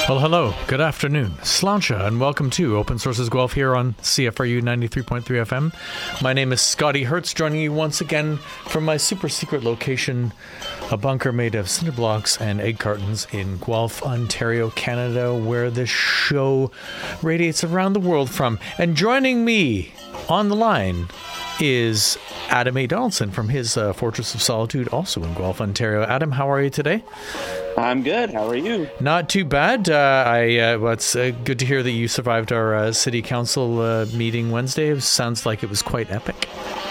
Well, hello, good afternoon, Sláinte, and welcome to Open Sources Guelph here on CFRU 93.3 FM. My name is Scotty Hertz, joining you once again from my super secret location, a bunker made of cinder blocks and egg cartons in Guelph, Ontario, Canada, where this show radiates around the world from. And joining me on the line is Adam A. Donaldson from his Fortress of Solitude, also in Guelph, Ontario. Adam, how are you today? I'm good. How are you? Not too bad. It's good to hear that you survived our city council meeting Wednesday. It sounds like it was quite epic.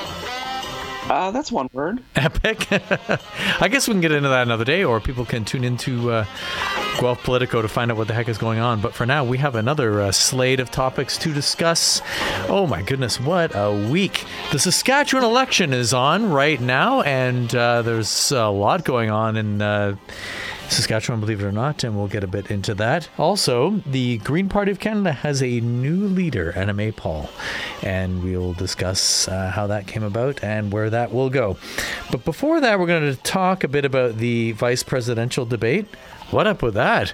That's one word. Epic? I guess we can get into that another day, or people can tune into Guelph Politico to find out what the heck is going on. But for now, we have another slate of topics to discuss. Oh my goodness, what a week. The Saskatchewan election is on right now, and there's a lot going on in Saskatchewan, believe it or not, and we'll get a bit into that. Also, the Green Party of Canada has a new leader, Anna May Paul, and we'll discuss how that came about and where that will go. But before that, we're going to talk a bit about the vice presidential debate. What up with that?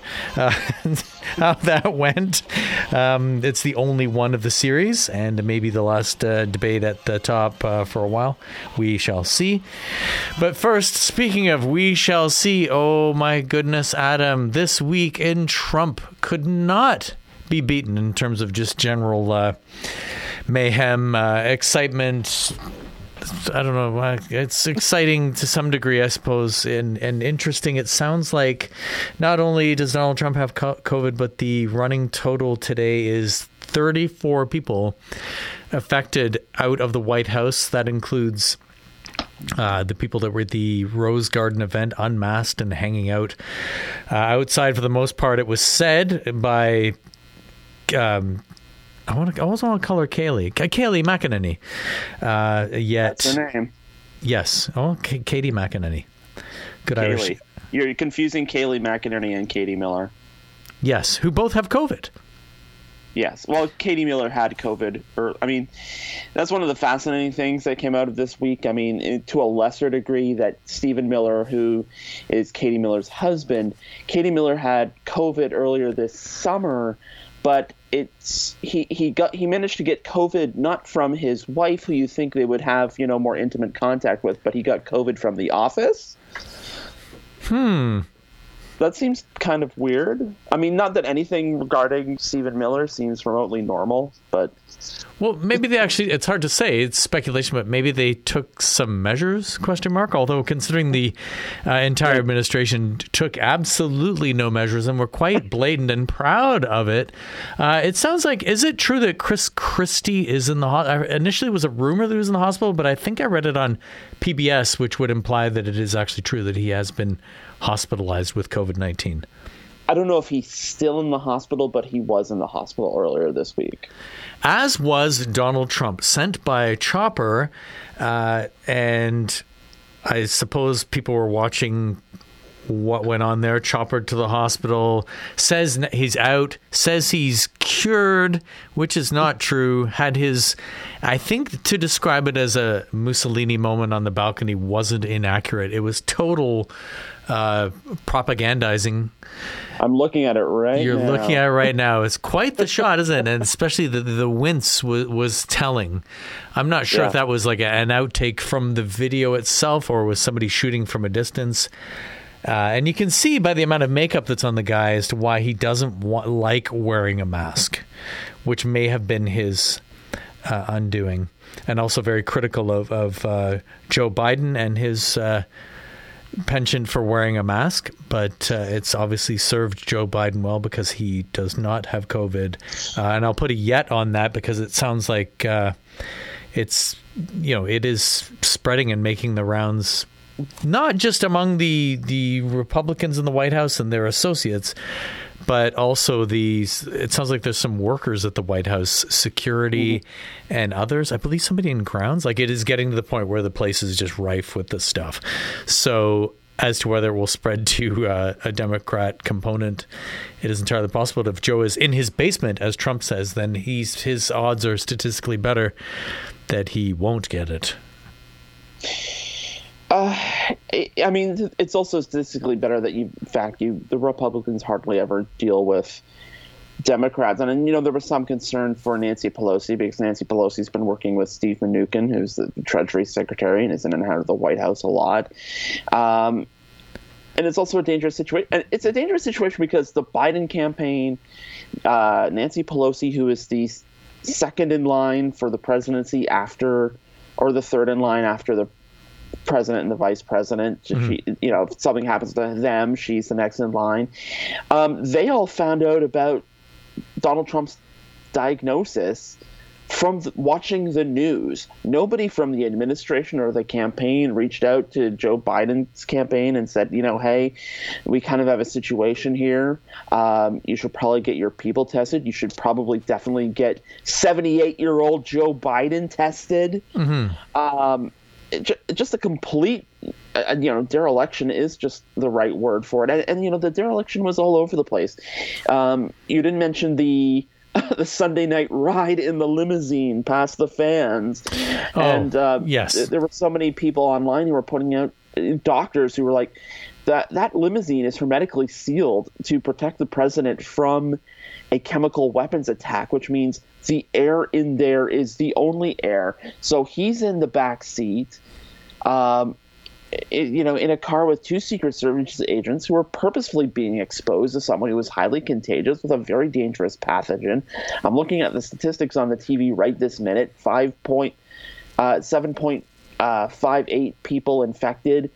How that went. It's the only one of the series, and maybe the last debate at the top for a while. We shall see. But first, speaking of we shall see, oh my goodness, Adam, this week in Trump could not be beaten in terms of just general mayhem, excitement. I don't know. It's exciting to some degree, I suppose, and interesting. It sounds like not only does Donald Trump have COVID, but the running total today is 34 people affected out of the White House. That includes the people that were at the Rose Garden event, unmasked and hanging out outside for the most part. It was said by... I always want to call her Kayleigh McEnany. That's her name. Yes. Oh, Katie McEnany. Good Kayleigh. Irish. You're confusing Kayleigh McEnany and Katie Miller. Yes, who both have COVID. Yes. Well, Katie Miller had COVID. That's one of the fascinating things that came out of this week. To a lesser degree, that Stephen Miller, who is Katie Miller's husband, Katie Miller had COVID earlier this summer, but he managed to get COVID not from his wife, who you think they would have more intimate contact with, but he got COVID from the office. That seems kind of weird. Not that anything regarding Stephen Miller seems remotely normal, but... Well, maybe they actually, it's hard to say, it's speculation, but maybe they took some measures, ? Although considering the entire administration took absolutely no measures and were quite blatant and proud of it. It sounds like, is it true that Chris Christie is in the hospital? Initially it was a rumor that he was in the hospital, but I think I read it on PBS, which would imply that it is actually true that he has been hospitalized with COVID-19. I don't know if he's still in the hospital, but he was in the hospital earlier this week. As was Donald Trump, sent by chopper, and I suppose people were watching what went on there. Chopper to the hospital, says he's out, says he's cured, which is not true. Had his, I think to describe it as a Mussolini moment on the balcony wasn't inaccurate. It was total propagandizing. I'm looking at it right now. You're looking at it right now. It's quite the shot, isn't it? And especially the wince was telling. I'm not sure if that was like an outtake from the video itself or was somebody shooting from a distance. And you can see by the amount of makeup that's on the guy as to why he doesn't like wearing a mask, which may have been his undoing. And also very critical of Joe Biden and his penchant for wearing a mask, but it's obviously served Joe Biden well because he does not have COVID. And I'll put a yet on that because it sounds like it is spreading and making the rounds, not just among the Republicans in the White House and their associates, but also it sounds like there's some workers at the White House, security and others. I believe somebody in grounds. Like, it is getting to the point where the place is just rife with this stuff. So as to whether it will spread to a Democrat component, it is entirely possible. If Joe is in his basement, as Trump says, then his odds are statistically better that he won't get it. I mean, it's also statistically better that the Republicans hardly ever deal with Democrats. And, there was some concern for Nancy Pelosi because Nancy Pelosi's been working with Steve Mnuchin, who's the Treasury Secretary and is in and out of the White House a lot. And it's also a dangerous situation. And it's a dangerous situation because the Biden campaign, Nancy Pelosi, who is the second in line for the presidency or the third in line after the president and the vice president. Mm-hmm. If something happens to them, she's the next in line. They all found out about Donald Trump's diagnosis from watching the news. Nobody from the administration or the campaign reached out to Joe Biden's campaign and said, hey, we kind of have a situation here. You should probably get your people tested. You should probably definitely get 78-year-old Joe Biden tested. Mm-hmm. Just a complete, dereliction is just the right word for it. And the dereliction was all over the place. You didn't mention the Sunday night ride in the limousine past the fans. Yes. There were so many people online who were putting out doctors who were like, that limousine is hermetically sealed to protect the president from a chemical weapons attack, which means the air in there is the only air. So he's in the back seat, in a car with two Secret Service agents who were purposefully being exposed to someone who was highly contagious with a very dangerous pathogen. I'm looking at the statistics on the TV right this minute. 7.58 people infected,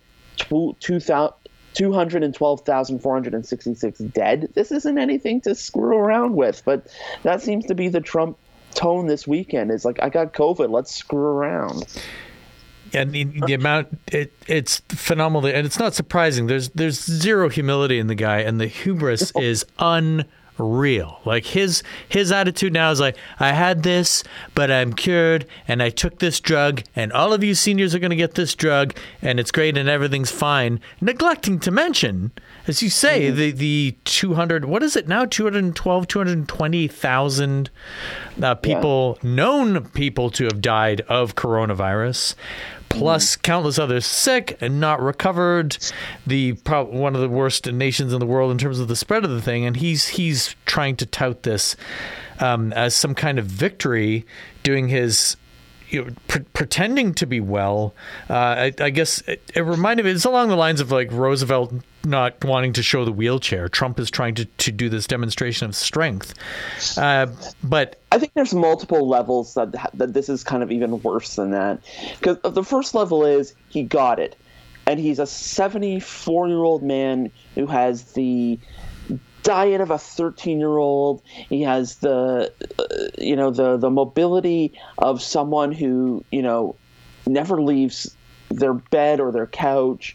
212,466 dead. This isn't anything to screw around with, but that seems to be the Trump tone this weekend. It's like, I got COVID, let's screw around. And the amount, it's phenomenal. And it's not surprising. There's zero humility in the guy, and the hubris is unreal. Like his attitude now is like, I had this, but I'm cured, and I took this drug, and all of you seniors are going to get this drug, and it's great, and everything's fine. Neglecting to mention, as you say, mm-hmm. the 200, what is it now? 220,000 people, known people to have died of coronavirus. Plus countless others sick and not recovered. One of the worst nations in the world in terms of the spread of the thing, and he's trying to tout this as some kind of victory, doing his pretending to be well. I guess it reminded me. It's along the lines of like Roosevelt not wanting to show the wheelchair. Trump is trying to do this demonstration of strength. But I think there's multiple levels that this is kind of even worse than that. Because the first level is he got it. And he's a 74-year-old man who has the diet of a 13-year-old. He has the mobility of someone who, never leaves their bed or their couch.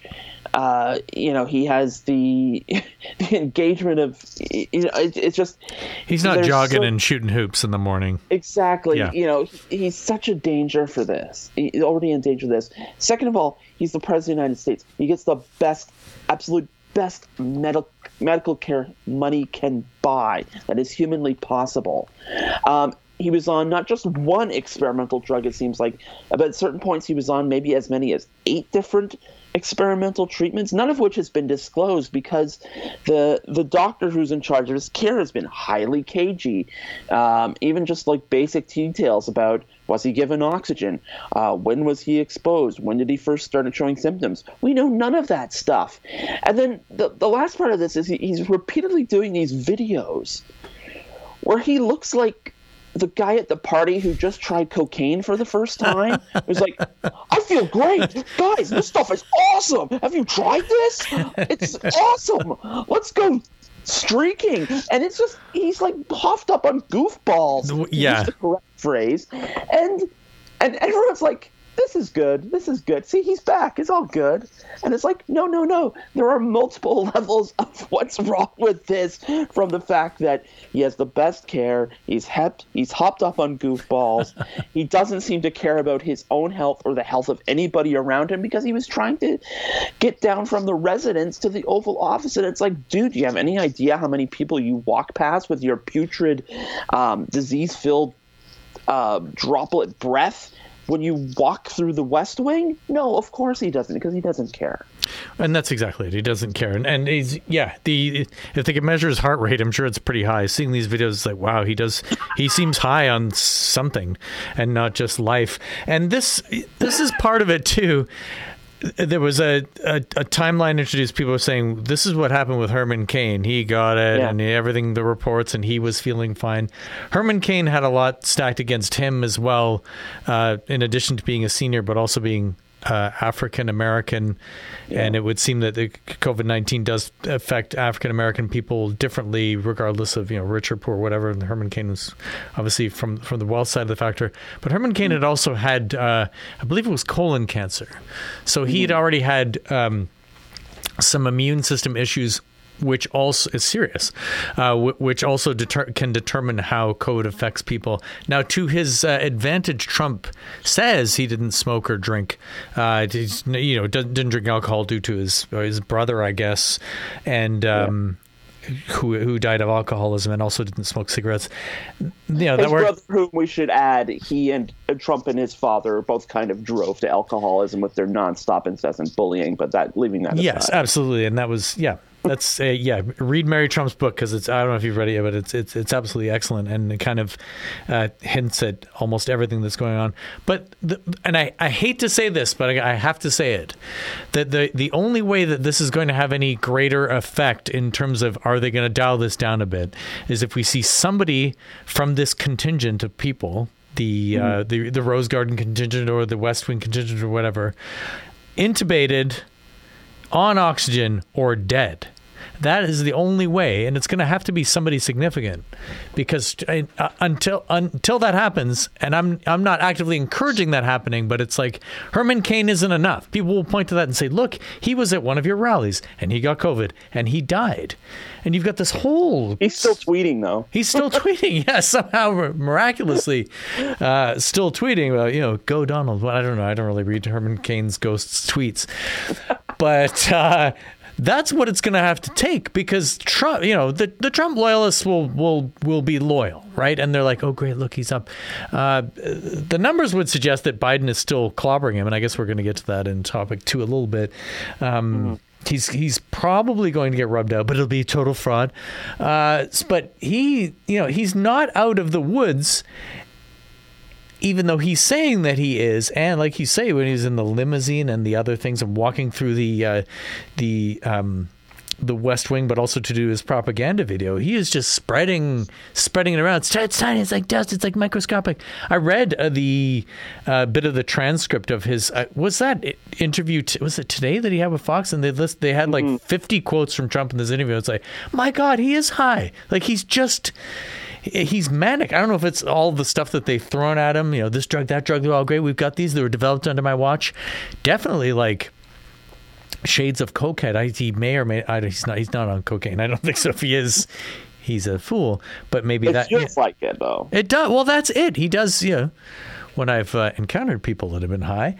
He has the engagement of, it's just. He's not jogging and shooting hoops in the morning. Exactly. Yeah. He's such a danger for this. He's already in danger of this. Second of all, he's the president of the United States. He gets the absolute best medical care money can buy that is humanly possible. He was on not just one experimental drug, it seems like, but at certain points he was on maybe as many as 8 different experimental treatments, none of which has been disclosed because the doctor who's in charge of his care has been highly cagey. Even just like basic details about, was he given oxygen? When was he exposed? When did he first start showing symptoms? We know none of that stuff. And then the last part of this is he's repeatedly doing these videos where he looks like the guy at the party who just tried cocaine for the first time. He's like, I feel great. Guys, this stuff is awesome. Have you tried this? It's awesome. Let's go streaking. And it's just, he's like puffed up on goofballs. Yeah. Use the correct phrase. And everyone's like, this is good. This is good. See, he's back. It's all good. And it's like, no. There are multiple levels of what's wrong with this, from the fact that he has the best care. He's hopped up on goofballs. He doesn't seem to care about his own health or the health of anybody around him because he was trying to get down from the residence to the Oval Office. And it's like, dude, do you have any idea how many people you walk past with your putrid, disease-filled droplet breath when you walk through the West Wing, no, of course he doesn't, because he doesn't care. And that's exactly it. He doesn't care. And he's, if they could measure his heart rate, I'm sure it's pretty high. Seeing these videos, it's like, wow, he seems high on something and not just life. And this is part of it too. There was a timeline introduced. People were saying, this is what happened with Herman Cain. He got it and everything, the reports, and he was feeling fine. Herman Cain had a lot stacked against him as well, in addition to being a senior, but also being African American, and it would seem that the COVID-19 does affect African American people differently, regardless of rich or poor, whatever. And Herman Cain was obviously from the wealth side of the factor, but Herman Cain had also had, I believe it was colon cancer, so he had already had some immune system issues, which also is serious, which also can determine how COVID affects people. Now, to his advantage, Trump says he didn't smoke or drink. Didn't drink alcohol due to his brother, I guess, and who died of alcoholism, and also didn't smoke cigarettes. His brother, whom we should add, he and Trump and his father both kind of drove to alcoholism with their nonstop, incessant bullying. But leaving that aside. Yes, absolutely, and that was That's read Mary Trump's book, because I don't know if you've read it yet, but it's absolutely excellent, and it kind of hints at almost everything that's going on. But I hate to say this, but I have to say it, that the only way that this is going to have any greater effect in terms of are they going to dial this down a bit is if we see somebody from this contingent of people, the Rose Garden contingent or the West Wing contingent or whatever, intubated, on oxygen, or dead. That is the only way, and it's going to have to be somebody significant, because until that happens, and I'm not actively encouraging that happening, but it's like Herman Cain isn't enough. People will point to that and say, look, he was at one of your rallies and he got COVID and he died, and you've got this whole. He's still tweeting though. He's still tweeting, yeah, somehow miraculously, still tweeting about go Donald. Well, I don't know. I don't really read Herman Cain's ghosts tweets, but. That's what it's going to have to take, because Trump, the Trump loyalists will be loyal, right? And they're like, oh, great, look, he's up. The numbers would suggest that Biden is still clobbering him, and I guess we're going to get to that in topic 2 a little bit. He's probably going to get rubbed out, but it'll be total fraud. But he's not out of the woods, even though he's saying that he is. And like you say, when he's in the limousine and the other things and walking through the West Wing, but also to do his propaganda video, he is just spreading it around. It's tiny, it's like dust, it's like microscopic. I read the bit of the transcript of his, was that interview, was it today that he had with Fox? And they had like 50 quotes from Trump in this interview. It's like, my God, he is high. Like he's manic. I don't know if it's all the stuff that they've thrown at him. This drug, that drug, they're all great. We've got these. They were developed under my watch. Definitely like shades of cokehead. He may or may. He's not on cocaine. I don't think so. If he is, he's a fool. But maybe it feels like it though. It does. Well, that's it. He does. When I've encountered people that have been high,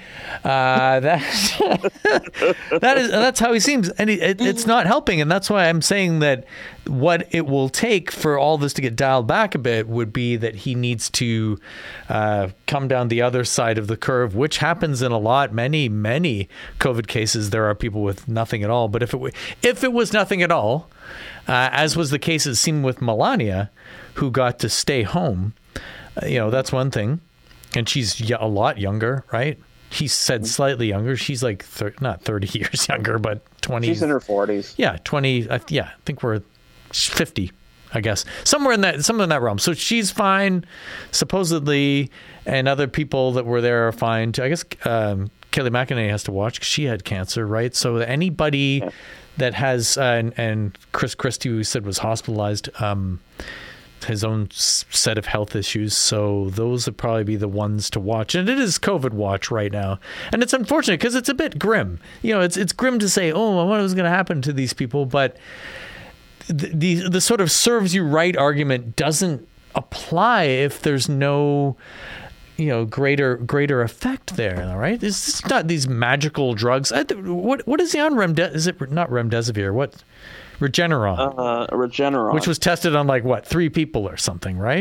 that's how he seems, and it's not helping. And that's why I'm saying that what it will take for all this to get dialed back a bit would be that he needs to come down the other side of the curve, which happens in many COVID cases. There are people with nothing at all. But if it was nothing at all, as was the case it seemed with Melania, who got to stay home, that's one thing. And she's a lot younger, right? He said slightly younger. She's like not 30 years younger, but 20. She's in her 40s. Yeah, 20. I think we're 50, I guess. Somewhere in that realm. So she's fine, supposedly, and other people that were there are fine too. I guess Kelly McEnany has to watch because she had cancer, right? So anybody that has, and Chris Christie, who said was hospitalized, his own set of health issues, so those would probably be the ones to watch. And it is COVID watch right now, and it's unfortunate because it's a bit grim. It's grim to say, oh, what was going to happen to these people, but the sort of serves you right argument doesn't apply if there's no greater effect there. All right, it's not these magical drugs. What is he on? Is it not remdesivir? What? Regeneron. Regeneron. Which was tested on 3 people or something, right?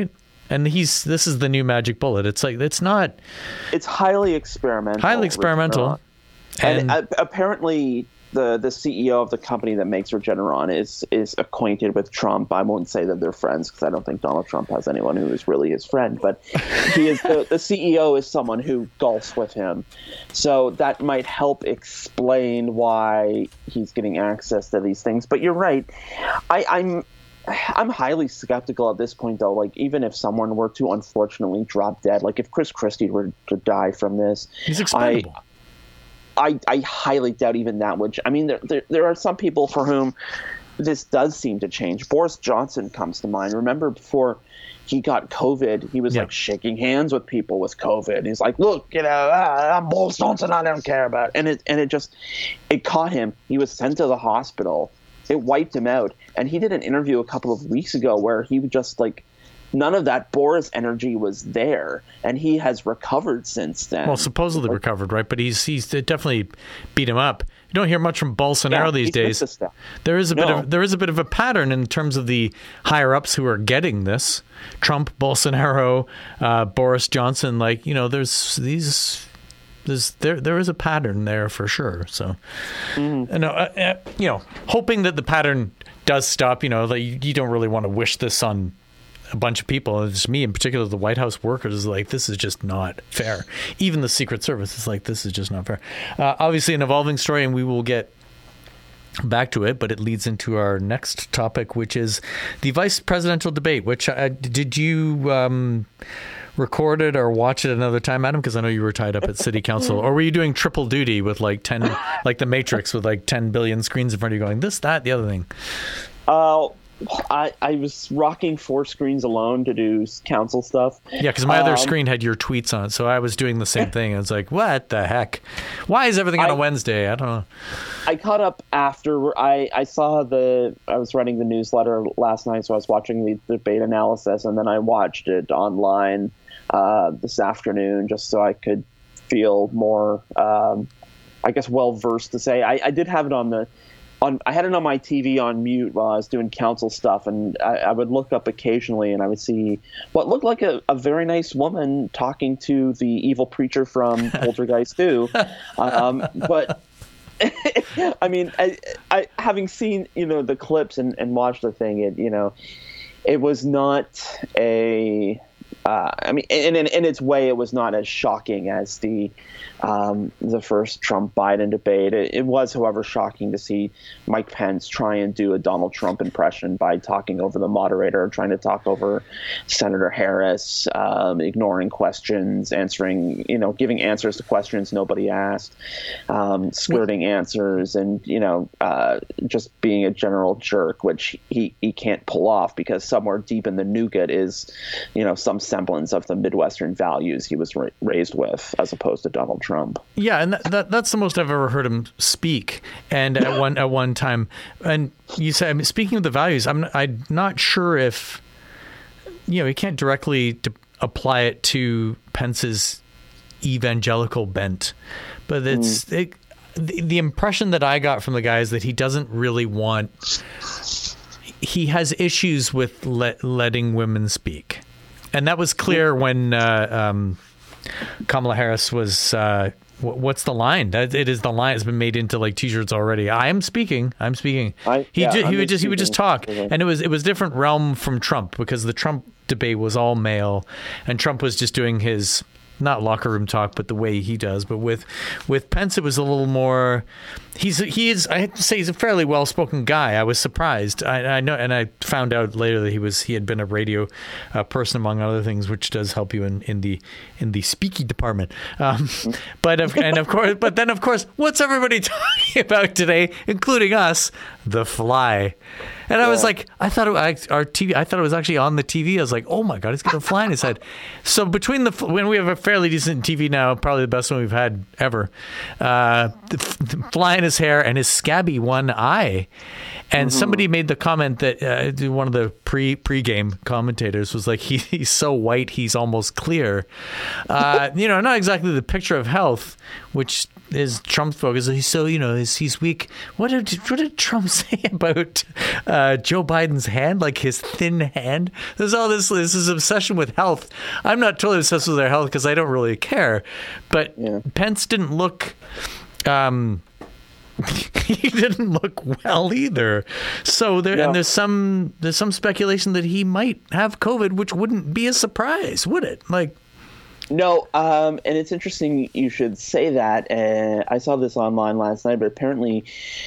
And this is the new magic bullet. It's like, it's highly experimental. Highly experimental. And apparently the CEO of the company that makes Regeneron is acquainted with Trump. I won't say that they're friends because I don't think Donald Trump has anyone who is really his friend, but he is the CEO is someone who golfs with him. So that might help explain why he's getting access to these things. But you're right. I'm highly skeptical at this point, though. Like, even if someone were to unfortunately drop dead, like if Chris Christie were to die from this, he's expendable. I highly doubt even that would. I mean, there are some people for whom this does seem to change. Boris Johnson comes to mind. Remember, before he got COVID, he was like shaking hands with people with COVID. He's like, "Look, I'm Boris Johnson. I don't care about." And it caught him. He was sent to the hospital. It wiped him out. And he did an interview a couple of weeks ago where he would just like. None of that Boris energy was there, and he has recovered since then. Well, supposedly recovered, right? But he's definitely beat him up. You don't hear much from Bolsonaro these days. There is a bit of a pattern in terms of the higher ups who are getting this. Trump, Bolsonaro, Boris Johnson. Like, there is a pattern there for sure. So, hoping that the pattern does stop. Like you don't really want to wish this on a bunch of people. It's me in particular, the White House workers, is like, this is just not fair. Even the Secret Service is like, this is just not fair. Obviously an evolving story, and we will get back to it, but it leads into our next topic, which is the vice presidential debate, which did you record it or watch it another time, Adam? Because I know you were tied up at City Council. Or were you doing triple duty with like 10, like the Matrix with like 10 billion screens in front of you going, this, that, the other thing? I was rocking 4 screens alone to do council stuff. Yeah, because my other screen had your tweets on it, so I was doing the same thing. I was like, what the heck? Why is everything on a Wednesday? I don't know. I caught up after. I saw I was running the newsletter last night, so I was watching the debate analysis, and then I watched it online this afternoon just so I could feel more, well-versed to say. I did have it I had it on my TV on mute while I was doing council stuff, and I would look up occasionally and I would see what looked like a very nice woman talking to the evil preacher from Poltergeist 2. But I mean, I having seen, the clips and watched the thing, it was not a in its way, it was not as shocking as the first Trump-Biden debate. It was, however, shocking to see Mike Pence try and do a Donald Trump impression by talking over the moderator, trying to talk over Senator Harris, ignoring questions, answering, giving answers to questions nobody asked, skirting answers, and, just being a general jerk, which he can't pull off because somewhere deep in the nougat is, some semblance of the Midwestern values he was raised with, as opposed to Donald Trump. Yeah, and that's the most I've ever heard him speak. And at one time, and you said, speaking of the values, I'm not sure if you can't directly apply it to Pence's evangelical bent, but the impression that I got from the guy is that he doesn't really want. He has issues with letting women speak. And that was clear when Kamala Harris was, what's the line? It is the line. It's been made into like T-shirts already. I'm speaking. He would just talk. And it was different realm from Trump, because the Trump debate was all male, and Trump was just doing his, not locker room talk, but the way he does. But with Pence, it was a little more. He is. I have to say, he's a fairly well-spoken guy. I was surprised. I know, and I found out later that he had been a radio person, among other things, which does help you in the speaking department. But then of course, what's everybody talking about today, including us? The Fly. And I was like, I thought it was actually on the TV. I was like, oh my God, he's got a fly in his head. So when we have a fairly decent TV now, probably the best one we've had ever, the fly in his hair and his scabby one eye. And somebody made the comment that one of the pre-game commentators was like, he's so white, he's almost clear. Not exactly the picture of health, which is Trump's focus. He's so, he's weak. What did Trump say about Joe Biden's hand, like his thin hand. There's all this is obsession with health. I'm not totally obsessed with their health because I don't really care. But Pence didn't look. He didn't look well either. So there's some speculation that he might have COVID, which wouldn't be a surprise, would it? Like. No, and it's interesting you should say that. I saw this online last night, but apparently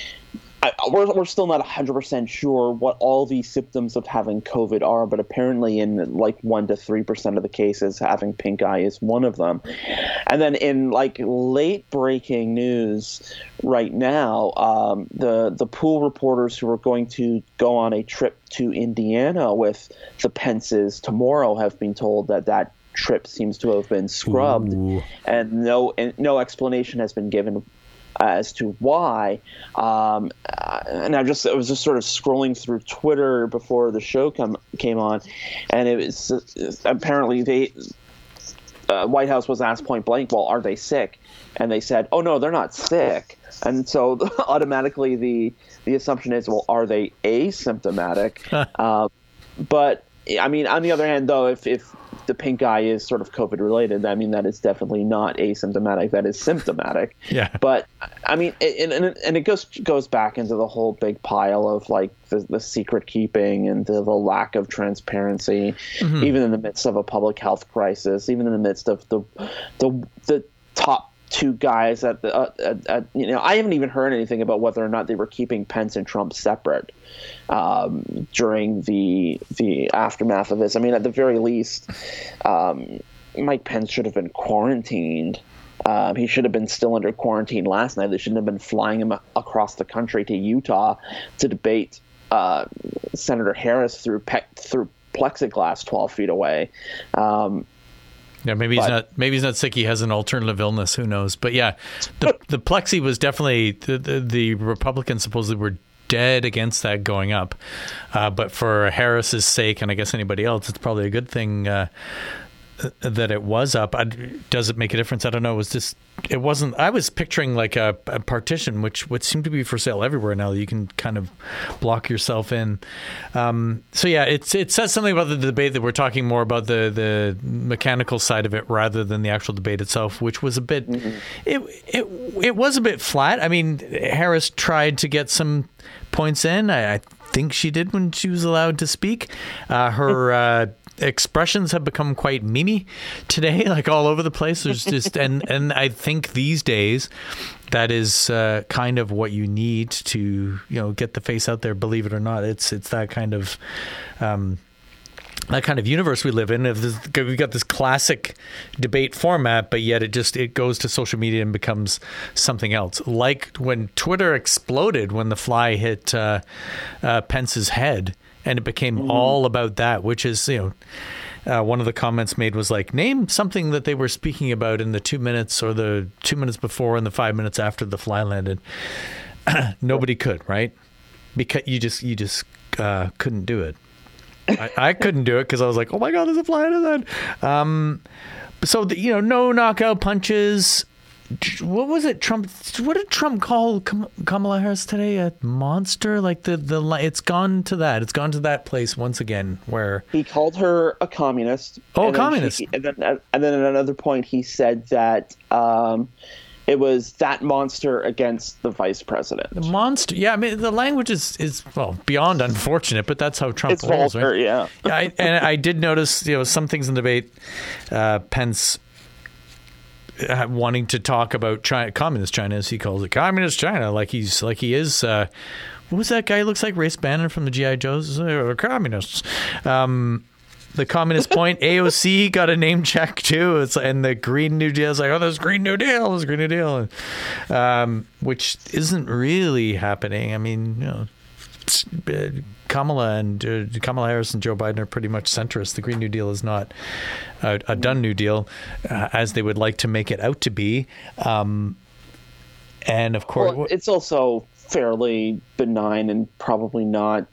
we're still not 100% sure what all the symptoms of having COVID are, but apparently in like 1 to 3% of the cases, having pink eye is one of them. And then in like late breaking news right now, the pool reporters who are going to go on a trip to Indiana with the Pences tomorrow have been told that trip seems to have been scrubbed. Ooh. and no explanation has been given as to why. And I was just sort of scrolling through Twitter before the show came on, and it was apparently White House was asked point blank, well, are they sick? And they said, oh no, they're not sick. And so automatically the assumption is, well, are they asymptomatic? But I mean, on the other hand, though, if the pink eye is sort of COVID related, I mean, that is definitely not asymptomatic. That is symptomatic. Yeah. But I mean, and it goes back into the whole big pile of like the secret keeping and the lack of transparency, even in the midst of a public health crisis, even in the midst of the top two guys at I haven't even heard anything about whether or not they were keeping Pence and Trump separate during the aftermath of this. I mean, at the very least, Mike Pence should have been quarantined. He should have been still under quarantine last night. They shouldn't have been flying him across the country to Utah to debate Senator Harris through plexiglass 12 feet away. Yeah, maybe he's not sick. He has an alternative illness. Who knows? But yeah, the plexi was definitely the Republicans supposedly were dead against that going up. But for Harris's sake, and I guess anybody else, it's probably a good thing that it was up. Does it make a difference? I don't know. It wasn't. I was picturing like a partition, which would seem to be for sale everywhere now. You can kind of block yourself in. So yeah, it says something about the debate that we're talking more about the mechanical side of it rather than the actual debate itself, which was a bit. It was a bit flat. I mean, Harris tried to get some points in. I think she did when she was allowed to speak. Her expressions have become quite memey today, like all over the place. There's just and I think these days that is kind of what you need to get the face out there. Believe it or not, it's that kind of universe we live in. We've got this classic debate format, but yet it goes to social media and becomes something else. Like when Twitter exploded when the fly hit Pence's head. And it became all about that, which is, one of the comments made was like, name something that they were speaking about in the 2 minutes or the 2 minutes before and the 5 minutes after the fly landed. Nobody could, right? Because you just couldn't do it. I couldn't do it because I was like, oh my God, there's a fly in his head. So, no knockout punches. What was it? What did Trump call Kamala Harris today? A monster? Like it's gone to that. It's gone to that place once again where he called her a communist. Oh, a communist. And then at another point, he said that it was that monster against the vice president. The monster. Yeah, I mean the language is beyond unfortunate, but that's how Trump rolls, right? Yeah. Yeah, I did notice some things in the debate. Pence wanting to talk about China, communist China, as he calls it, communist China, like he is. What was that guy? Who looks like Race Bannon from the G.I. Joes. Communists. The communist point. AOC got a name check too. And the Green New Deal is like, there's Green New Deal. There's Green New Deal, which isn't really happening. I mean, Kamala Harris and Joe Biden are pretty much centrist. The Green New Deal is not a done New Deal, as they would like to make it out to be. And of course, it's also fairly benign and probably not,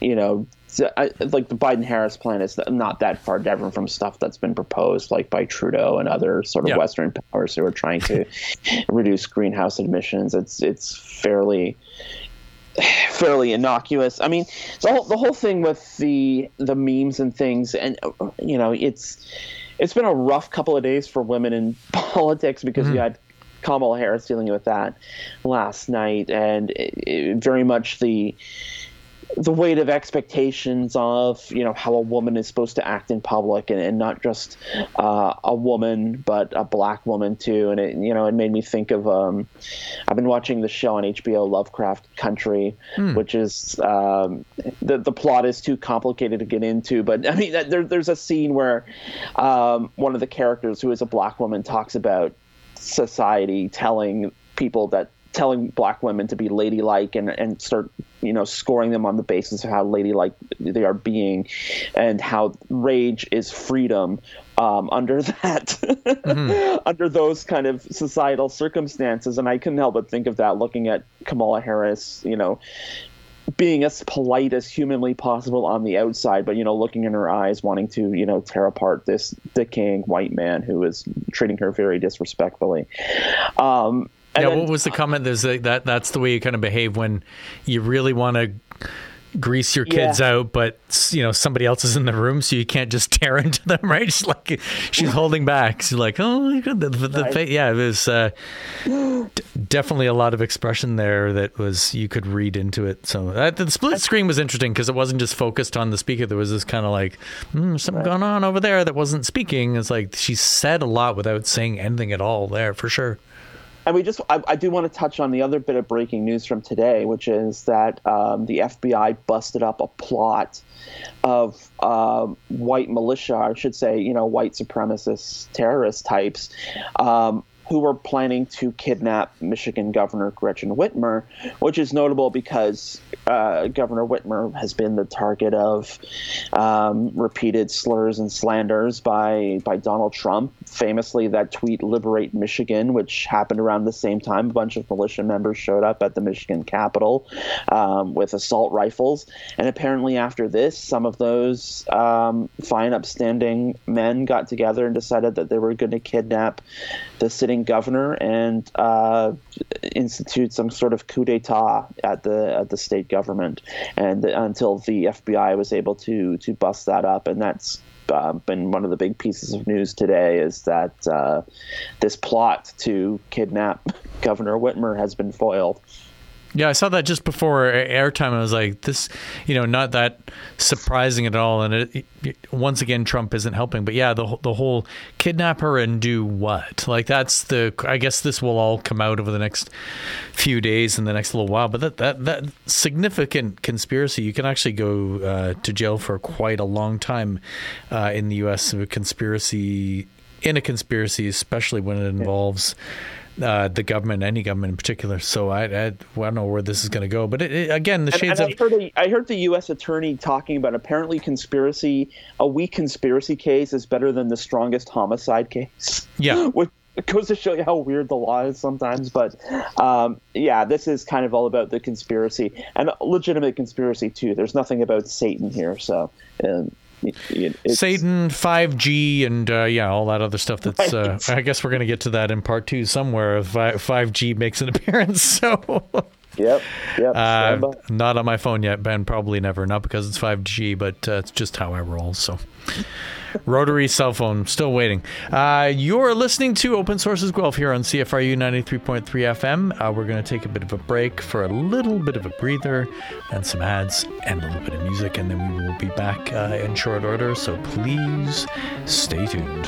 like the Biden-Harris plan is not that far different from stuff that's been proposed, like by Trudeau and other sort of Western powers who are trying to reduce greenhouse emissions. It's fairly fairly innocuous. I mean, the whole thing with the memes and things, and it's been a rough couple of days for women in politics because you had Kamala Harris dealing with that last night, and very much the weight of expectations of how a woman is supposed to act in public, and not just a woman but a black woman too. And it made me think of I've been watching the show on HBO, Lovecraft Country, which is the plot is too complicated to get into, but I mean there's a scene where one of the characters, who is a black woman, talks about society telling black women to be ladylike and start scoring them on the basis of how ladylike they are being, and how rage is freedom under that under those kind of societal circumstances. And I couldn't help but think of that looking at Kamala Harris, being as polite as humanly possible on the outside, but looking in her eyes, wanting to tear apart this decaying white man who is treating her very disrespectfully. What was the comment? There's that's the way you kind of behave when you really want to grease your kids out, but somebody else is in the room, so you can't just tear into them, right? She's holding back. She's like, oh, it was definitely a lot of expression there that was, you could read into it. So the split screen was interesting because it wasn't just focused on the speaker. There was this kind of like something going on over there that wasn't speaking. It's like she said a lot without saying anything at all there, for sure. And I do want to touch on the other bit of breaking news from today, which is that the FBI busted up a plot of white militia, I should say, white supremacist terrorist types, who were planning to kidnap Michigan Governor Gretchen Whitmer, which is notable because Governor Whitmer has been the target of repeated slurs and slanders by Donald Trump. Famously, that tweet, "Liberate Michigan," which happened around the same time. A bunch of militia members showed up at the Michigan Capitol with assault rifles. And apparently after this, some of those fine, upstanding men got together and decided that they were going to kidnap the sitting governor and institute some sort of coup d'etat at the state government, and until the FBI was able to bust that up. And that's been one of the big pieces of news today, is that this plot to kidnap Governor Whitmer has been foiled. Yeah, I saw that just before airtime. I was like, this, not that surprising at all. And once again, Trump isn't helping. But yeah, the whole kidnap her and do what? Like, I guess this will all come out over the next few days and the next little while. But that significant conspiracy, you can actually go to jail for quite a long time in the U.S. A conspiracy, especially when it involves the government, any government in particular. So I don't know where this is going to go. But again, the shades of... I heard the U.S. attorney talking about apparently a weak conspiracy case is better than the strongest homicide case. Yeah. Which goes to show you how weird the law is sometimes. But this is kind of all about the conspiracy, and legitimate conspiracy too. There's nothing about Satan here. So... Satan, 5G, and all that other stuff. That's I guess we're going to get to that in part 2 somewhere. If 5G makes an appearance, so yep. Not on my phone yet, Ben. Probably never. Not because it's 5G, but it's just how I roll. So. Rotary cell phone, still waiting. You're listening to Open Sources Guelph here on CFRU 93.3 FM. We're going to take a bit of a break for a little bit of a breather and some ads and a little bit of music, and then we will be back in short order, so please stay tuned.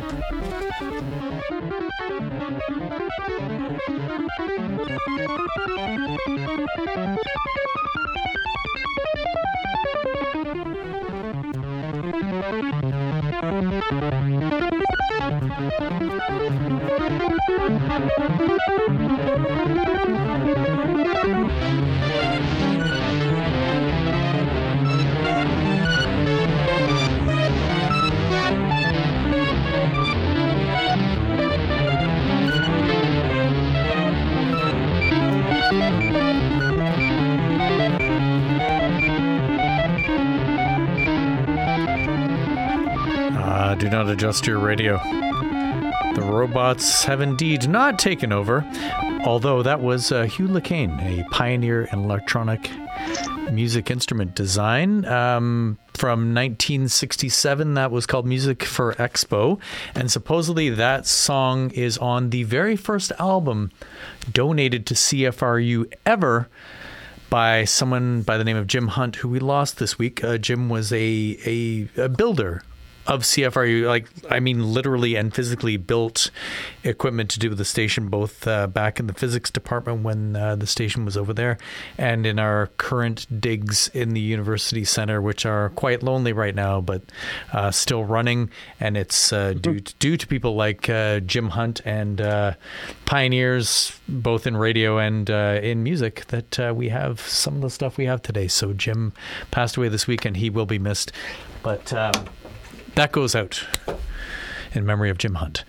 Do not adjust your radio. The robots have indeed not taken over, Although that was Hugh LeCane, a pioneer in electronic music instrument design. From 1967, that was called Music for Expo. And supposedly that song is on the very first album donated to CFRU ever by someone by the name of Jim Hunt, who we lost this week. Jim was a builder of CFRU, literally and physically built equipment to do with the station, both back in the physics department when the station was over there, and in our current digs in the University Center, which are quite lonely right now, but still running. And it's due to people like Jim Hunt and pioneers, both in radio and in music, that we have some of the stuff we have today. So Jim passed away this week, and he will be missed. But that goes out in memory of Jim Hunt.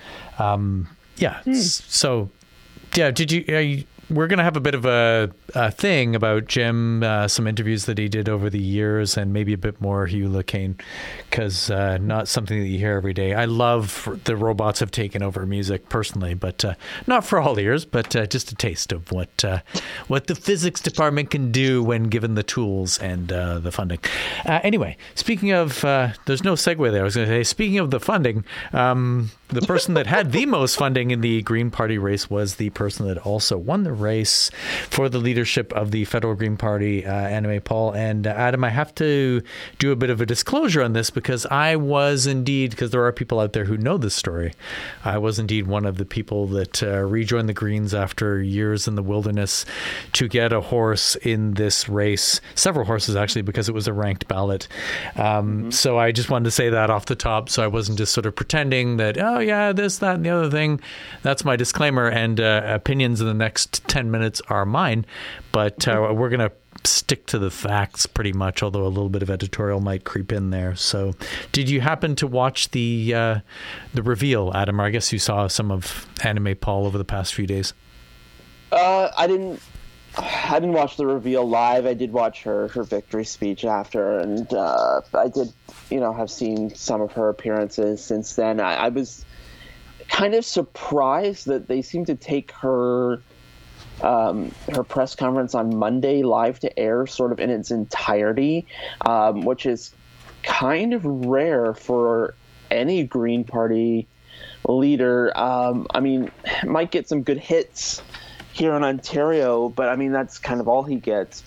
So, we're going to have a bit of a thing about Jim, some interviews that he did over the years, and maybe a bit more Hugh LeCane, because not something that you hear every day. I love the robots have taken over music personally, but not for all ears, but just a taste of what the physics department can do when given the tools and the funding. Anyway, speaking of, there's no segue there. I was going to say, speaking of the funding, the person that had the most funding in the Green Party race was the person that also won the race for the leadership of the federal Green Party, Anna May Paul. And Adam, I have to do a bit of a disclosure on this, because I was indeed, because there are people out there who know this story, I was indeed one of the people that rejoined the Greens after years in the wilderness to get a horse in this race, several horses actually, because it was a ranked ballot. So I just wanted to say that off the top, so I wasn't just sort of pretending that, oh yeah, this, that, and the other thing. That's my disclaimer, and opinions in the next 10 minutes are mine, but we're going to stick to the facts pretty much, although a little bit of editorial might creep in there. So did you happen to watch the reveal, Adam? Or I guess you saw some of Anna May Paul over the past few days. I didn't watch the reveal live. I did watch her victory speech after, and I did, have seen some of her appearances since then. I was kind of surprised that they seemed to take her press conference on Monday live to air sort of in its entirety, which is kind of rare for any Green Party leader. Might get some good hits here in Ontario, but that's kind of all he gets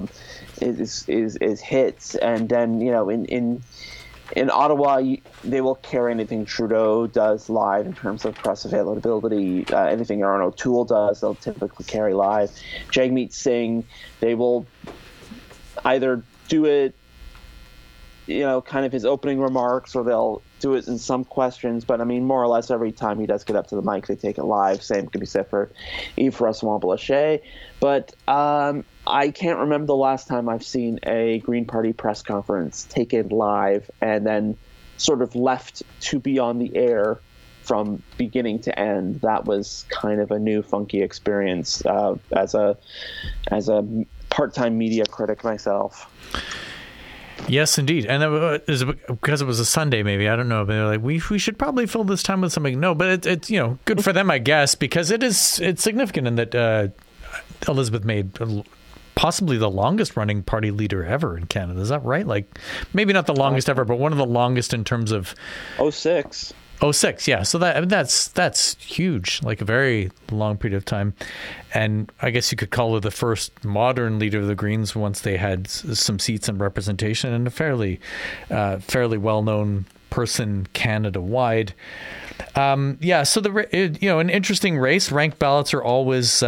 is hits. And then in Ottawa, they will carry anything Trudeau does live in terms of press availability. Anything Erin O'Toole does, they'll typically carry live. Jagmeet Singh, they will either do it, kind of his opening remarks, or they'll do it in some questions. But more or less every time he does get up to the mic, they take it live. Same can be said for Yves Rossouan-Blanchet. But I can't remember the last time I've seen a Green Party press conference taken live and then sort of left to be on the air from beginning to end. That was kind of a new funky experience as a part-time media critic myself. Yes, indeed. And that was because it was a Sunday, maybe. I don't know. But they're like, we should probably fill this time with something. No, but it's good for them, I guess, because it's significant in that Elizabeth made possibly the longest running party leader ever in Canada. Is that right? Like, maybe not the longest ever, but one of the longest in terms of 06. 06, yeah. So that's huge, like a very long period of time. And I guess you could call her the first modern leader of the Greens once they had some seats and representation, and a fairly well-known person Canada-wide. So an interesting race. Ranked ballots are always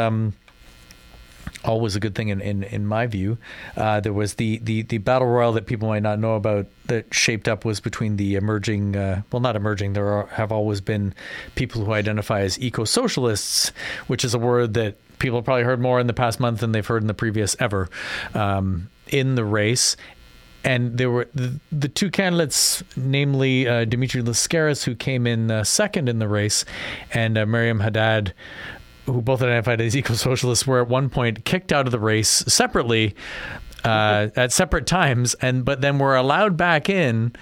a good thing in my view. There was the battle royal that people might not know about that shaped up was between the emerging, not emerging, have always been people who identify as eco-socialists, which is a word that people have probably heard more in the past month than they've heard in the previous ever in the race. And there were the two candidates, namely Dimitri Lascaris, who came in second in the race, and Mariam Haddad, who both identified as eco-socialists, were at one point kicked out of the race separately at separate times, but then were allowed back in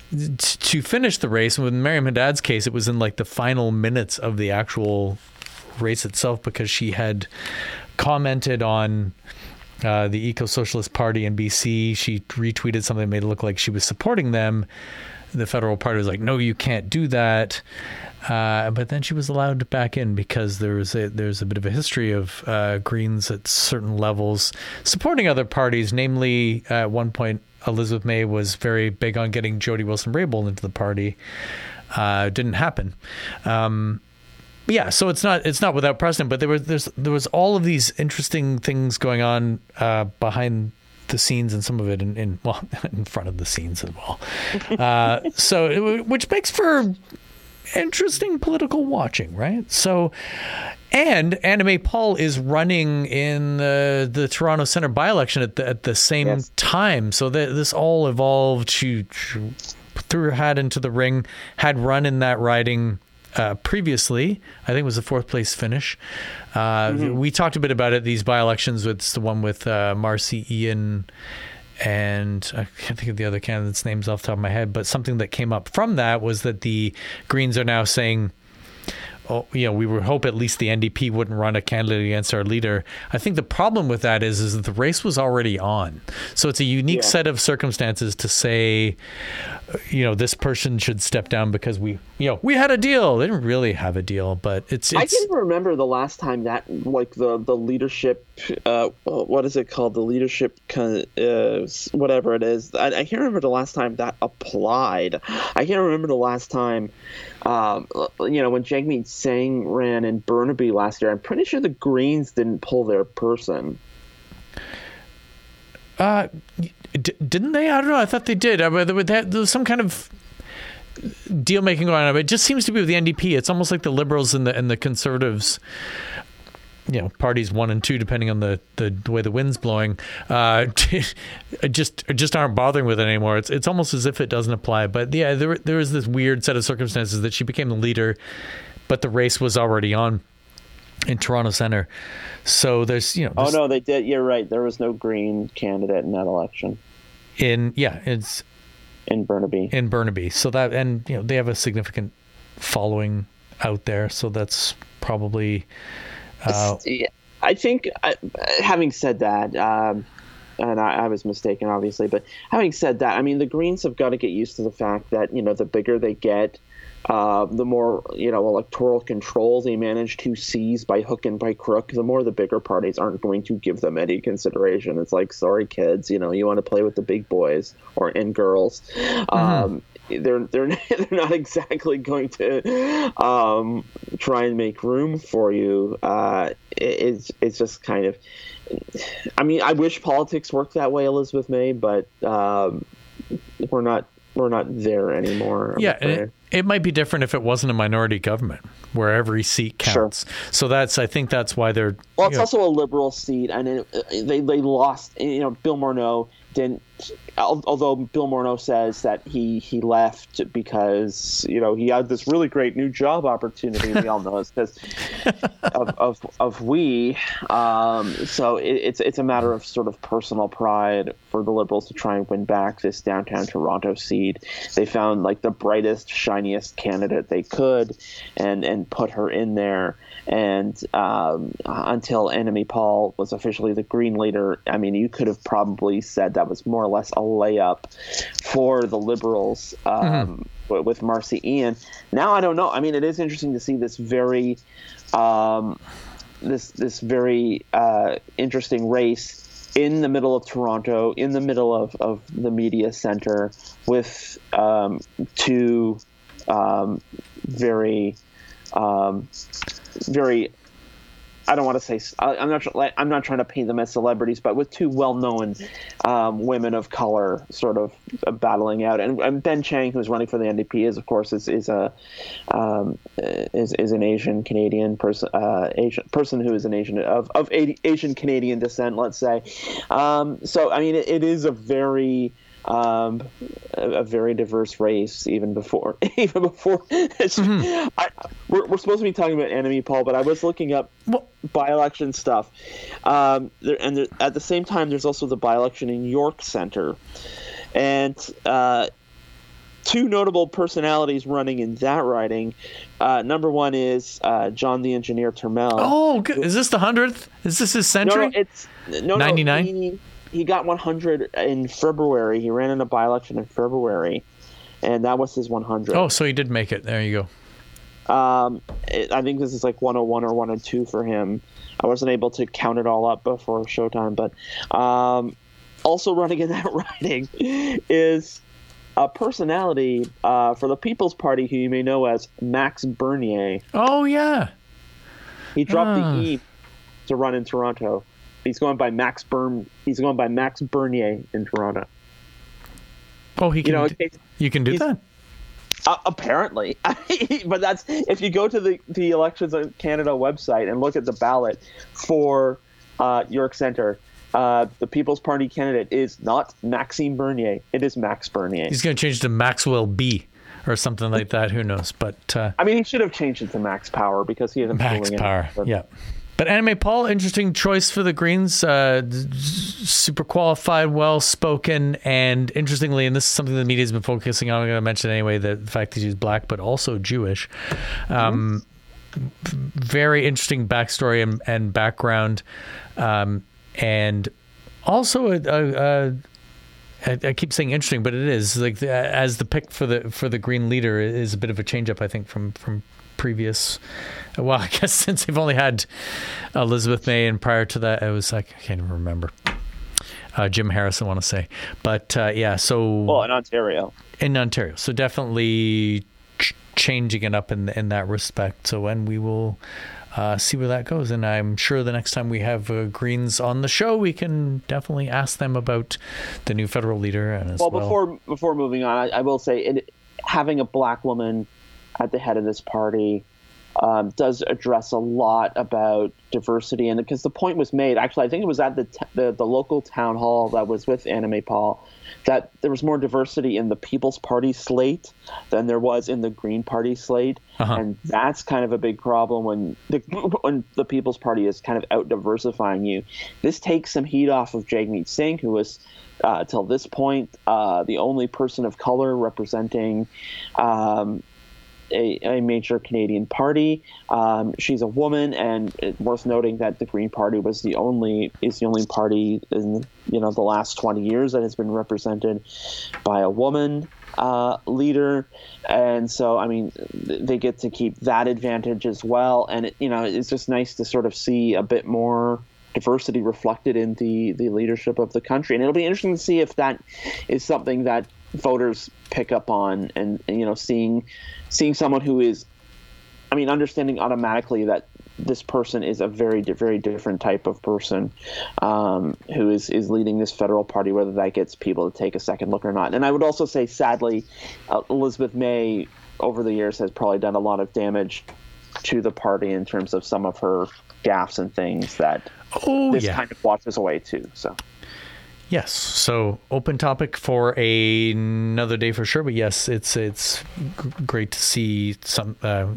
to finish the race. And with Mariam Haddad's case, it was in like the final minutes of the actual race itself because she had commented on the Eco-Socialist Party in BC. She retweeted something that made it look like she was supporting them. The federal party was like, no, you can't do that. But then she was allowed back in because there's a bit of a history of Greens at certain levels supporting other parties. Namely, at one point, Elizabeth May was very big on getting Jody Wilson-Raybould into the party. Didn't happen. Yeah, so it's not without precedent. But there was all of these interesting things going on behind the scenes, and some of it in front of the scenes as well. Which makes for interesting political watching, right? So, and Anna May Paul is running in the Toronto Centre by-election at the same time. So this all evolved. She threw her hat into the ring, had run in that riding previously. I think it was a 4th place finish. We talked a bit about it, these by-elections. It's the one with Marcy Ian, and I can't think of the other candidates' names off the top of my head, but something that came up from that was that the Greens are now saying, we would hope at least the NDP wouldn't run a candidate against our leader. I think the problem with that is that the race was already on. So it's a unique set of circumstances to say, this person should step down because we had a deal. They didn't really have a deal, but it's I can remember the last time that, like, the leadership, what is it called? The leadership, whatever it is. I can't remember the last time that applied. I can't remember the last time, when Jagmeet Singh ran in Burnaby last year. I'm pretty sure the Greens didn't pull their person. Didn't they? I don't know. I thought they did. There was some kind of deal making going on. It just seems to be with the NDP. It's almost like the Liberals and the Conservatives, parties 1 and 2, depending on the way the wind's blowing, just aren't bothering with it anymore. It's almost as if it doesn't apply. But yeah, there was this weird set of circumstances that she became the leader, but the race was already on in Toronto Centre. So there's. Oh no, they did. You're right. There was no Green candidate in that election. It's in Burnaby. In Burnaby. So that, and they have a significant following out there. So that's probably. I think, having said that, and I was mistaken, obviously, but having said that, I mean, the Greens have got to get used to the fact that, the bigger they get, the more, electoral control they manage to seize by hook and by crook, the more the bigger parties aren't going to give them any consideration. It's like, sorry, kids, you want to play with the big boys and girls. They're not exactly going to try and make room for you. It's just kind of. I mean, I wish politics worked that way, Elizabeth May, but we're not there anymore. Yeah, it might be different if it wasn't a minority government where every seat counts. Sure. So I think that's why they're. Well, it's also a Liberal seat, and they lost. Bill Morneau didn't. Although Bill Morneau says that he left because he had this really great new job opportunity. We all know it's because of we. So it's a matter of sort of personal pride for the Liberals to try and win back this downtown Toronto seat. They found like the brightest, shiniest candidate they could, and put her in there. And until Anna May Paul was officially the Green leader, I mean, you could have probably said that was more or less a layup for the Liberals with Marcy Ian. Now I don't know. I mean, it is interesting to see this very this very interesting race in the middle of Toronto, in the middle of the media center, with two very I don't want to say I'm not trying to paint them as celebrities, but with two well-known women of color sort of battling out, and Ben Chang, who's running for the NDP, is of course is an Asian Canadian person, who is an Asian of Asian Canadian descent, let's say. So I mean, it is a very diverse race even before we're supposed to be talking about Anna May Paul, but I was looking up by-election stuff. At the same time, there's also the by-election in York Centre, and two notable personalities running in that riding. Number one is John the Engineer Turmel. Oh, good. Is this the 100th? Is this his century? No, it's 99. He got 100 in February. He ran in a by-election in February, and that was his 100. Oh, so he did make it. There you go. I think this is like 101 or 102 for him. I wasn't able to count it all up before showtime, but also running in that riding is a personality for the People's Party who you may know as Max Bernier. Oh, yeah. He dropped the E to run in Toronto. He's going by Max Bernier in Toronto. Oh, you can do that? Apparently. But that's if you go to the Elections in Canada website and look at the ballot for York Centre, the People's Party candidate is not Maxime Bernier. It is Max Bernier. He's going to change to Maxwell B or something like that. Who knows? But I mean, he should have changed it to Max Power because he isn't Max Power. Yeah. But Anime Paul, interesting choice for the Greens. Super qualified, well-spoken, and interestingly, and this is something the media's been focusing on, I'm going to mention anyway, the fact that he's black, but also Jewish. Very interesting backstory and background. And also I keep saying interesting, but it is like as the pick for the Green leader is a bit of a change-up, I think, from previous. Well, I guess since they've only had Elizabeth May, and prior to that, it was like I can't even remember. Jim Harris, I want to say, but yeah. So in Ontario, so definitely changing it up in that respect. So when we will see where that goes, and I'm sure the next time we have Greens on the show, we can definitely ask them about the new federal leader. And before moving on, I will say having a black woman at the head of this party does address a lot about diversity, and because the point was made, actually, I think it was at the local town hall that was with Anime Paul, that there was more diversity in the People's Party slate than there was in the Green Party slate, and that's kind of a big problem when the People's Party is kind of out diversifying you. This takes some heat off of Jagmeet Singh, who was till this point the only person of color representing a major Canadian party. She's a woman, and it's worth noting that the Green Party is the only party in the last 20 years that has been represented by a woman leader. And so, I mean, they get to keep that advantage as well. And it's just nice to sort of see a bit more diversity reflected in the leadership of the country. And it'll be interesting to see if that is something that voters pick up on, and seeing someone who is, understanding automatically that this person is a very, very different type of person who is leading this federal party, whether that gets people to take a second look or not. And I would also say, sadly, Elizabeth May over the years has probably done a lot of damage to the party in terms of some of her gaffes and things that kind of washes away too. So. Yes. So open topic for another day for sure. But yes, it's great to see some,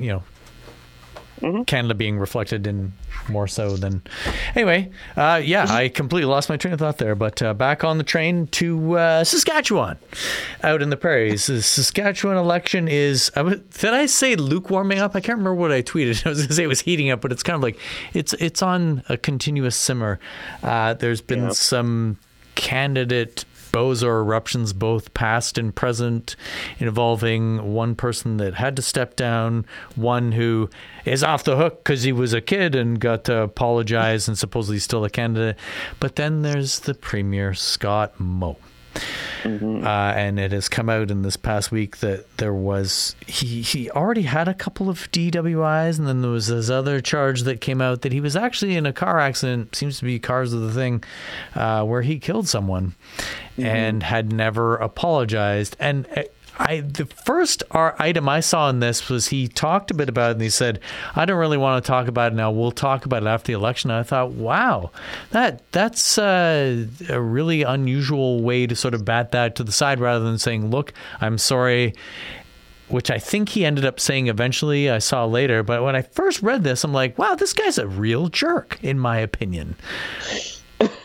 Canada being reflected in more so than. Anyway, I completely lost my train of thought there. But back on the train to Saskatchewan, out in the prairies. The Saskatchewan election is. Did I say lukewarming up? I can't remember what I tweeted. I was going to say it was heating up, but it's kind of like it's on a continuous simmer. There's been some candidate bozo eruptions, both past and present, involving one person that had to step down, one who is off the hook because he was a kid and got to apologize and supposedly still a candidate. But then there's the Premier, Scott Moe. And it has come out in this past week that there was he already had a couple of DWIs, and then there was this other charge that came out that he was actually in a car accident, seems to be cars are the thing, where he killed someone and had never apologized. And the first item I saw in this was he talked a bit about it, and he said, I don't really want to talk about it now. We'll talk about it after the election. And I thought, wow, that's a really unusual way to sort of bat that to the side rather than saying, look, I'm sorry, which I think he ended up saying eventually. I saw later. But when I first read this, I'm like, wow, this guy's a real jerk, in my opinion.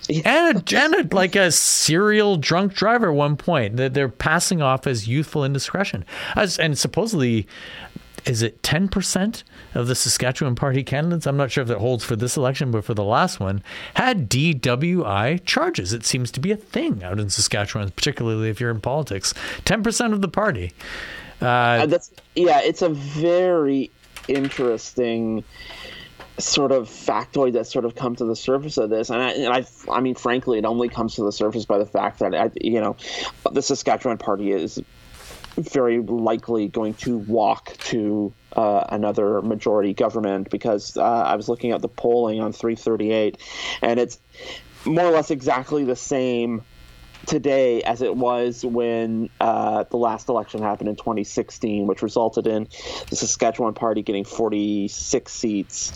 and like a serial drunk driver at one point that they're passing off as youthful indiscretion. And supposedly, is it 10% of the Saskatchewan Party candidates? I'm not sure if that holds for this election, but for the last one, had DWI charges. It seems to be a thing out in Saskatchewan, particularly if you're in politics. 10% of the party. It's a very interesting sort of factoid that sort of come to the surface of this, and I mean, frankly, it only comes to the surface by the fact that the Saskatchewan Party is very likely going to walk to another majority government, because I was looking at the polling on 338, and it's more or less exactly the same today as it was when the last election happened in 2016, which resulted in the Saskatchewan Party getting 46 seats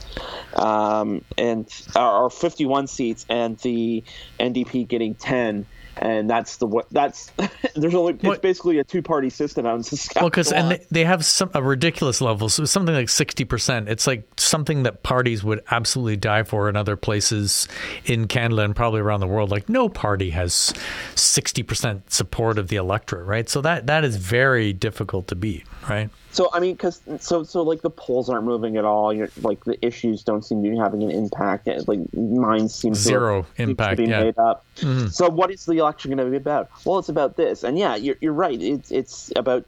or 51 seats, and the NDP getting 10. And it's basically a two-party system out in Saskatchewan. Well, because they have a ridiculous level, so something like 60%. It's like something that parties would absolutely die for in other places in Canada and probably around the world. Like, no party has 60% support of the electorate, right? So that is very difficult to beat, right? So I mean, so like the polls aren't moving at all. Like the issues don't seem to be having an impact. Like mine seems zero impact to be made up. Mm-hmm. So what is the election going to be about? Well, it's about this, and yeah, you're right. It's about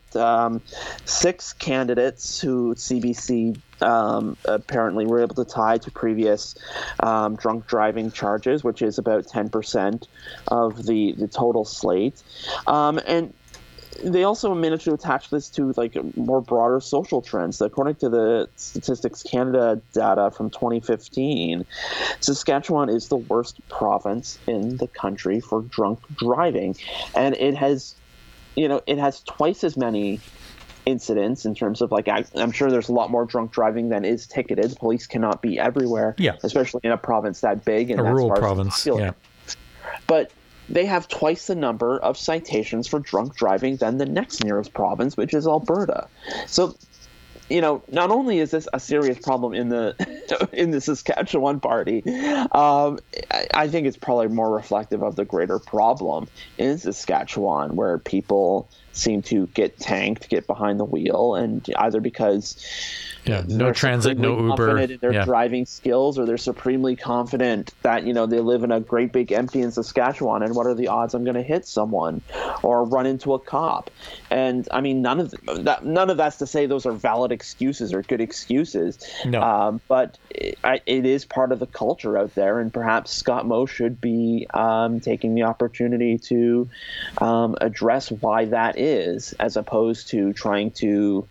6 candidates who CBC apparently were able to tie to previous drunk driving charges, which is about 10% of the total slate, and they also managed to attach this to like more broader social trends. According to the Statistics Canada data from 2015, Saskatchewan is the worst province in the country for drunk driving, and it has twice as many incidents in terms of like, I'm sure there's a lot more drunk driving than is ticketed. Police cannot be everywhere, especially in a province that big and a rural province. Yeah, but they have twice the number of citations for drunk driving than the next nearest province, which is Alberta. So, not only is this a serious problem in the Saskatchewan Party, I think it's probably more reflective of the greater problem in Saskatchewan, where people seem to get tanked, get behind the wheel, and either because no transit, no Uber, in their driving skills, or they're supremely confident that they live in a great big empty in Saskatchewan, and what are the odds I'm going to hit someone or run into a cop? And I mean, none of that's to say those are valid excuses or good excuses. No. But it is part of the culture out there, and perhaps Scott Moe should be taking the opportunity to address why that is, as opposed to trying to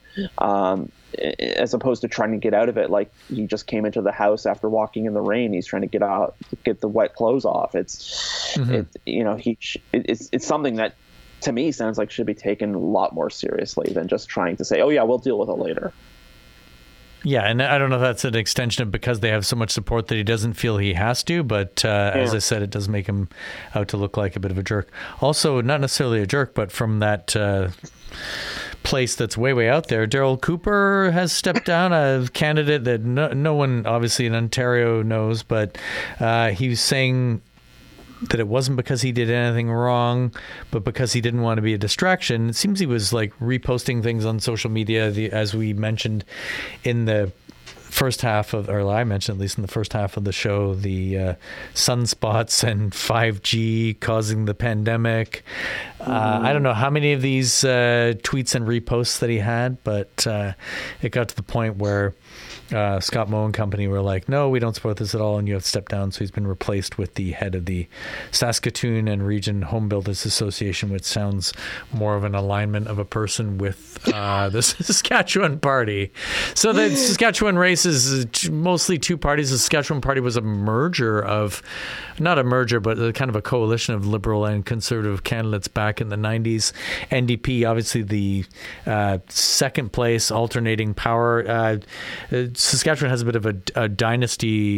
get out of it. Like, he just came into the house after walking in the rain. He's trying to get the wet clothes off. It's it's something that to me sounds like should be taken a lot more seriously than just trying to say, oh yeah, we'll deal with it later. Yeah, and I don't know if that's an extension of because they have so much support that he doesn't feel he has to, but as I said, it does make him out to look like a bit of a jerk. Also, not necessarily a jerk, but from that place that's way out there, Daryl Cooper has stepped down, a candidate that no one obviously in Ontario knows, but he was saying that it wasn't because he did anything wrong, but because he didn't want to be a distraction. It seems he was like reposting things on social media, as we mentioned in the first half of, or I mentioned at least in the first half of the show, the sunspots and 5G causing the pandemic. I don't know how many of these tweets and reposts that he had, but it got to the point where Scott Moe and company were like, no, we don't support this at all, and you have to step down. So he's been replaced with the head of the Saskatoon and Region Home Builders Association, which sounds more of an alignment of a person with the Saskatchewan Party. So the Saskatchewan race is mostly two parties. The Saskatchewan Party was a merger of, not a merger, but kind of a coalition of Liberal and Conservative candidates back in the 90s. NDP, obviously the second place, alternating power. Saskatchewan has a bit of a dynasty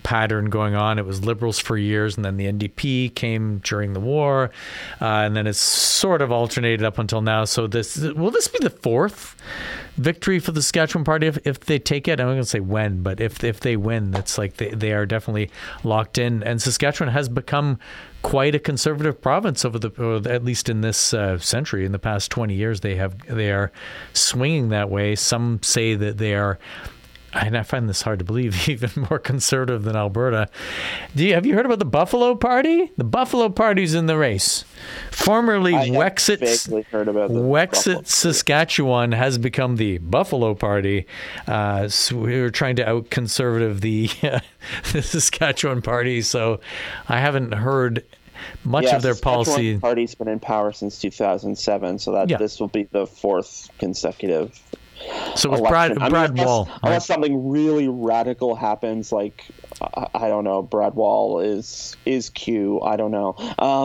pattern going on. It was Liberals for years, and then the NDP came during the war, and then it's sort of alternated up until now. So will this be the fourth victory for the Saskatchewan Party if they take it? I'm not going to say when, but if they win, it's like they are definitely locked in. And Saskatchewan has become quite a conservative province at least in this century. In the past 20 years, they are swinging that way. Some say that they are, and I find this hard to believe, even more conservative than Alberta. Have you heard about the Buffalo Party? The Buffalo Party's in the race. Formerly Wexit, Saskatchewan has become the Buffalo Party. So we're trying to out-conservative the Saskatchewan Party, so I haven't heard much of their policy. The party's been in power since 2007, so this will be the fourth consecutive. So with Brad Wall, unless something really radical happens, like I don't know, Brad Wall is Q. I don't know.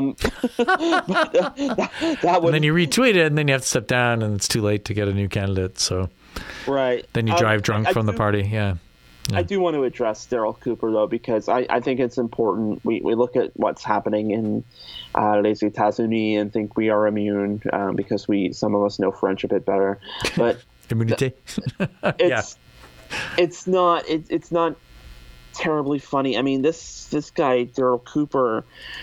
That would. And then you retweet it, and then you have to step down, and it's too late to get a new candidate. So right. Then you drive drunk from the party. Yeah. I do want to address Daryl Cooper, though, because I think it's important. We look at what's happening in Les États-Unis and think we are immune because some of us know French a bit better. But immunity. It's not terribly funny. I mean, this guy Daryl Cooper,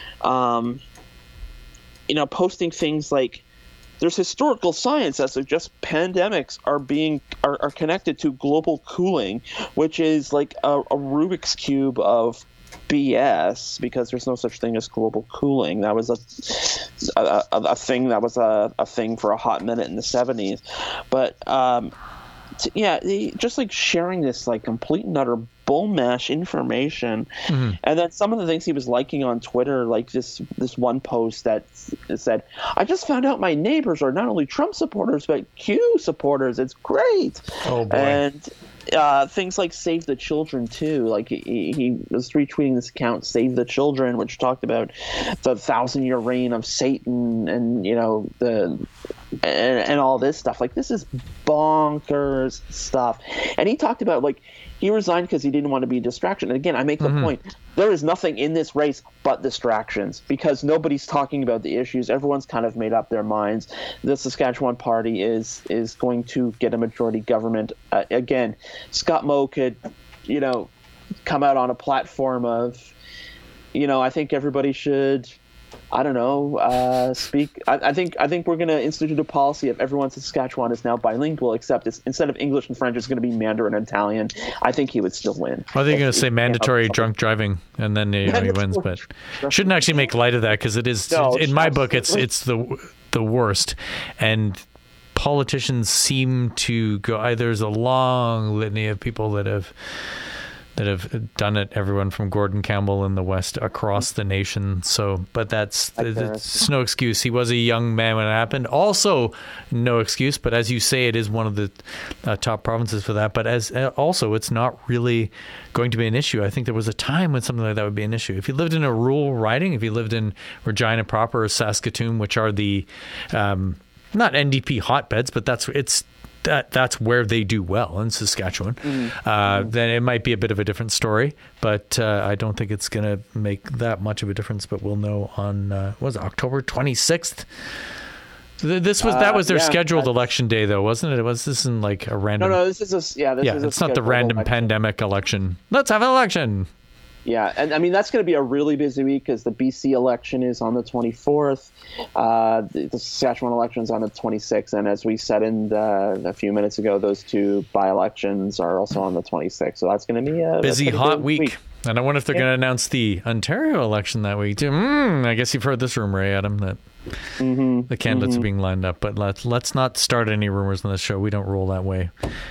posting things like, there's historical science that suggests pandemics are connected to global cooling, which is like a Rubik's Cube of BS, because there's no such thing as global cooling. That was a thing that was a thing for a hot minute in the 70s. But just like sharing this like complete and utter bull mash information. Mm-hmm. And then some of the things he was liking on Twitter, like this one post that said, I just found out my neighbors are not only Trump supporters but Q supporters. It's great. Oh boy. And things like Save the Children too. Like he was retweeting this account, Save the Children, which talked about the 1,000-year reign of Satan and and all this stuff. Like, this is bonkers stuff. And he talked about, like, he resigned because he didn't want to be a distraction. And again, I make the point, there is nothing in this race but distractions, because nobody's talking about the issues. Everyone's kind of made up their minds. The Saskatchewan Party is going to get a majority government. Again, Scott Moe could, come out on a platform of, I think everybody should, I don't know, speak. I think we're going to institute a policy of everyone in Saskatchewan is now bilingual, except instead of English and French, it's going to be Mandarin and Italian. I think he would still win. I think you're going to say mandatory drunk driving, and then he wins. But shouldn't actually make light of that, because it is, in my book, it's the worst. And politicians seem to go. There's a long litany of people that have done it, everyone from Gordon Campbell in the West across the nation. So, but it's no excuse. He was a young man when it happened. Also, no excuse. But as you say, it is one of the top provinces for that. But also, it's not really going to be an issue. I think there was a time when something like that would be an issue. If you lived in a rural riding, if you lived in Regina proper or Saskatoon, which are the not NDP hotbeds, but that's where they do well in Saskatchewan. Then it might be a bit of a different story, but I don't think it's going to make that much of a difference. But we'll know on October 26th. That was their scheduled election day, though, wasn't it? This isn't like a random. No, this is it's not the random election. Pandemic election. Let's have an election. Yeah, and I mean, that's going to be a really busy week because the BC election is on the 24th. The Saskatchewan election is on the 26th. And as we said a few minutes ago, those two by-elections are also on the 26th. So that's going to be a busy, hot week. And I wonder if they're going to announce the Ontario election that week, too. I guess you've heard this rumor, Adam, that the candidates are being lined up. But let's not start any rumors on this show. We don't roll that way.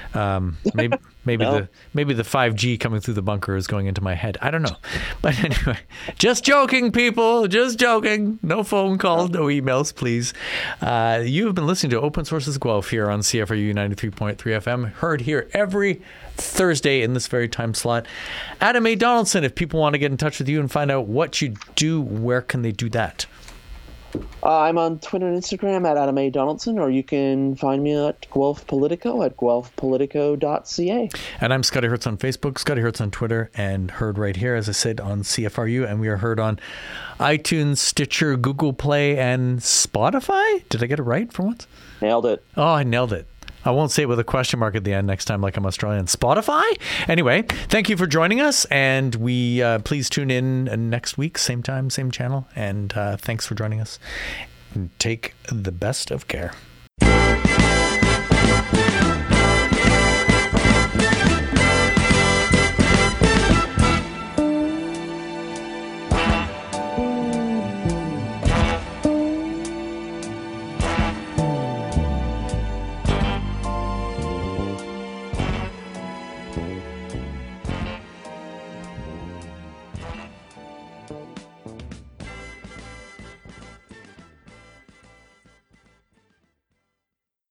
Maybe the 5G coming through the bunker is going into my head. I don't know. But anyway, just joking, people. Just joking. No phone calls, no emails, please. You have been listening to Open Sources Guelph here on CFRU 93.3 FM. Heard here every Thursday in this very time slot. Adam A. Donaldson, if people want to get in touch with you and find out what you do, where can they do that? I'm on Twitter and Instagram at Adam A. Donaldson, or you can find me at Guelph Politico at guelphpolitico.ca. And I'm Scotty Hertz on Facebook, Scotty Hertz on Twitter, and heard right here, as I said, on CFRU. And we are heard on iTunes, Stitcher, Google Play, and Spotify. Did I get it right for once? Nailed it. Oh, I nailed it. I won't say it with a question mark at the end next time like I'm Australian. Spotify? Anyway, thank you for joining us, and we please tune in next week, same time, same channel, and thanks for joining us. Take the best of care.